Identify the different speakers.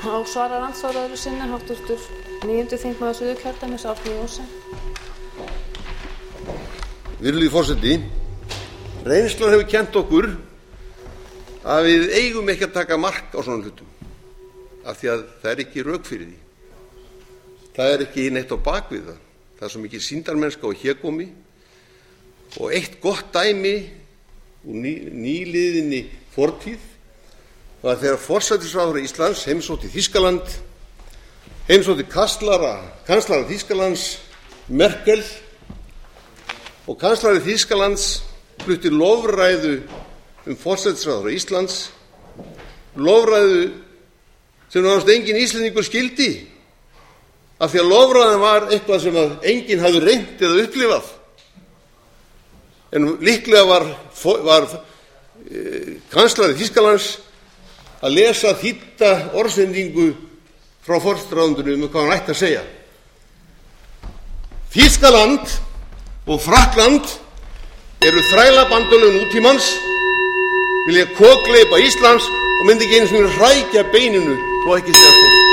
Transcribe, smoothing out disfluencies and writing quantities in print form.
Speaker 1: og svarar andsvar öðru sinni háttvirtur 9. þingmaður Suðurkjördæmis Árni Johnsen.
Speaker 2: Virðulegi forseti, reynslan hefur kennt okkur að við eigum ekki að taka mark á svona hlutum af því að það er ekki rök fyrir því. Það er ekki neitt á bak við það. Það er svo mikið sýndarmennska og hégómi og eitt gott dæmi úr nýliðinni fortíð var þegar forsætisráðherra Íslands heimsótti Þýskaland, heimsótti kanslara Þýskalands Merkel og kanslari Þýskalands flutti lofræðu forsætisráðherra Íslands, lofræðu sem nánast enginn Íslendingur skildi af því að lofræðan var eitthvað sem enginn hafði reynt eða upplifað. En líklega var kanslari Þýskalands að lesa þýdda orðsendingu frá forsætisráðuneytinu hvað hann ætti að segja. Þýskaland og Frakkland eru þrælabandalög nútímans, vilja kokgleypa Íslands og myndi ekki einu sinni hrækja beininu þó ekki segja svo.